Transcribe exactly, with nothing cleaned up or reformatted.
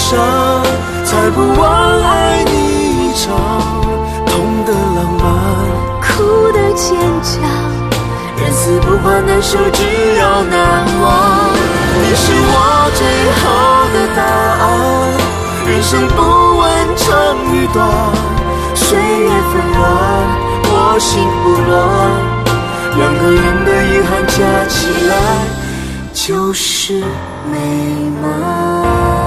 伤，才不枉爱你一场。痛的浪漫， 哭的坚强， 人死不换，难受只要难忘。你是我最后的答案，人生不问长与短，岁月纷乱，我心不乱。两个人的遗憾加起来就是美满。